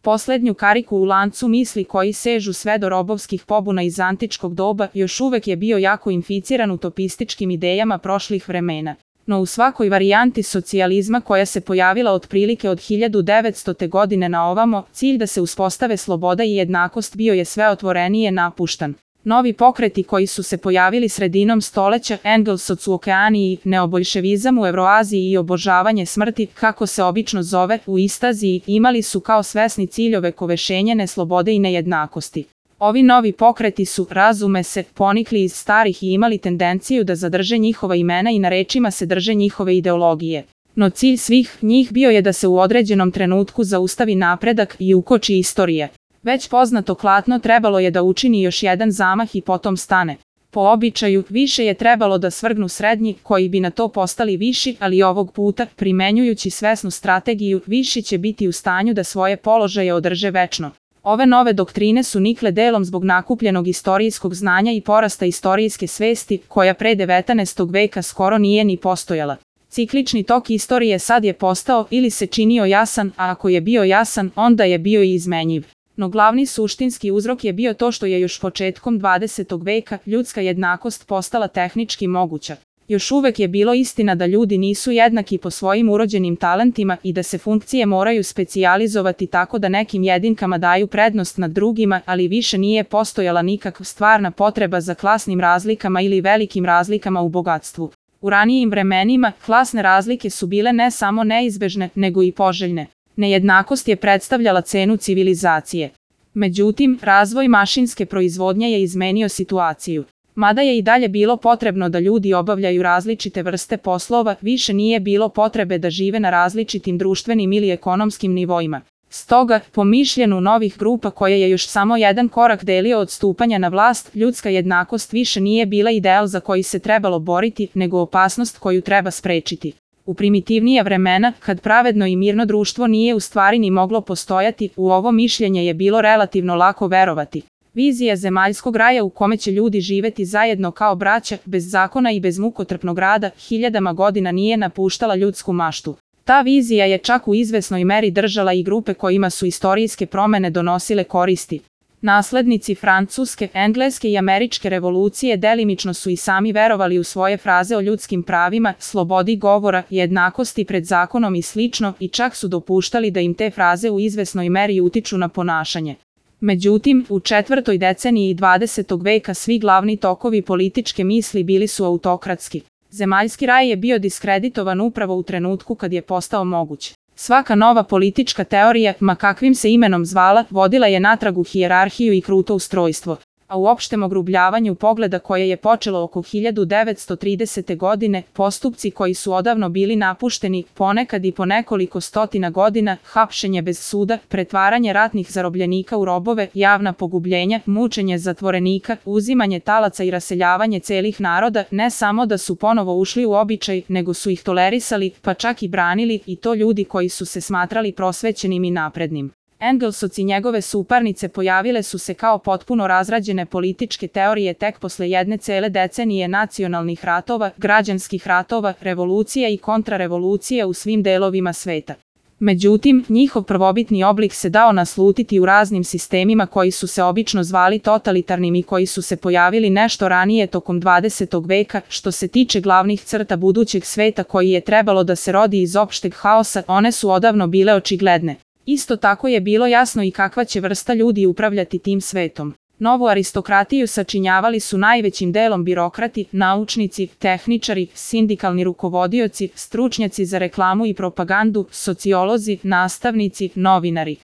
poslednju kariku u lancu misli koji sežu sve do robovskih pobuna iz antičkog doba, još uvek je bio jako inficiran utopističkim idejama prošlih vremena. No u svakoj varijanti socijalizma koja se pojavila otprilike od 1900. godine na ovamo, cilj da se uspostave sloboda i jednakost bio je sve otvorenije napuštan. Novi pokreti koji su se pojavili sredinom stoleća, Engelsoc u Okeaniji, neoboljševizam u Evroaziji i obožavanje smrti, kako se obično zove, u Istaziji, imali su kao svesni cilj ovekovešenje neslobode i nejednakosti. Ovi novi pokreti su, razume se, ponikli iz starih i imali tendenciju da zadrže njihova imena i na rečima se drže njihove ideologije. No cilj svih njih bio je da se u određenom trenutku zaustavi napredak i ukoči istorije. Već poznato klatno trebalo je da učini još jedan zamah i potom stane. Po običaju, više je trebalo da svrgnu srednji, koji bi na to postali viši, ali ovog puta, primenjujući svesnu strategiju, viši će biti u stanju da svoje položaje održe večno. Ove nove doktrine su nikle delom zbog nakupljenog istorijskog znanja i porasta istorijske svesti, koja pre 19. veka skoro nije ni postojala. Ciklični tok istorije sad je postao ili se činio jasan, a ako je bio jasan, onda je bio i izmenjiv. No glavni suštinski uzrok je bio to što je još početkom 20. veka ljudska jednakost postala tehnički moguća. Još uvek je bilo istina da ljudi nisu jednaki po svojim urođenim talentima i da se funkcije moraju specijalizovati tako da nekim jedinkama daju prednost nad drugima, ali više nije postojala nikakva stvarna potreba za klasnim razlikama ili velikim razlikama u bogatstvu. U ranijim vremenima, klasne razlike su bile ne samo neizbežne, nego i poželjne. Nejednakost je predstavljala cenu civilizacije. Međutim, razvoj mašinske proizvodnje je izmenio situaciju. Mada je i dalje bilo potrebno da ljudi obavljaju različite vrste poslova, više nije bilo potrebe da žive na različitim društvenim ili ekonomskim nivoima. Stoga, po mišljenju novih grupa koje je još samo jedan korak delio od stupanja na vlast, ljudska jednakost više nije bila ideal za koji se trebalo boriti, nego opasnost koju treba sprečiti. U primitivnija vremena, kad pravedno i mirno društvo nije u stvari ni moglo postojati, u ovo mišljenje je bilo relativno lako verovati. Vizija zemaljskog raja u kome će ljudi živeti zajedno kao braća, bez zakona i bez mukotrpnog rada, hiljadama godina nije napuštala ljudsku maštu. Ta vizija je čak u izvesnoj meri držala i grupe kojima su istorijske promene donosile koristi. Naslednici francuske, engleske i američke revolucije delimično su i sami verovali u svoje fraze o ljudskim pravima, slobodi govora, jednakosti pred zakonom i slično, i čak su dopuštali da im te fraze u izvesnoj meri utiču na ponašanje. Međutim, u četvrtoj deceniji 20. veka svi glavni tokovi političke misli bili su autokratski. Zemaljski raj je bio diskreditovan upravo u trenutku kad je postao moguć. Svaka nova politička teorija, ma kakvim se imenom zvala, vodila je natrag u hijerarhiju i kruto ustrojstvo. A u opštem ogrubljavanju pogleda koje je počelo oko 1930. godine, postupci koji su odavno bili napušteni, ponekad i po nekoliko stotina godina, hapšenje bez suda, pretvaranje ratnih zarobljenika u robove, javna pogubljenja, mučenje zatvorenika, uzimanje talaca i raseljavanje celih naroda, ne samo da su ponovo ušli u običaj, nego su ih tolerisali, pa čak i branili, i to ljudi koji su se smatrali prosvećenim i naprednim. Engelsoc i njegove suparnice pojavile su se kao potpuno razrađene političke teorije tek posle jedne cele decenije nacionalnih ratova, građanskih ratova, revolucija i kontrarevolucija u svim delovima sveta. Međutim, njihov prvobitni oblik se dao naslutiti u raznim sistemima koji su se obično zvali totalitarnim i koji su se pojavili nešto ranije tokom 20. veka. Što se tiče glavnih crta budućeg sveta koji je trebalo da se rodi iz opšteg haosa, one su odavno bile očigledne. Isto tako je bilo jasno i kakva će vrsta ljudi upravljati tim svetom. Novu aristokratiju sačinjavali su najvećim delom birokrati, naučnici, tehničari, sindikalni rukovodioci, stručnjaci za reklamu i propagandu, sociolozi, nastavnici, novinari.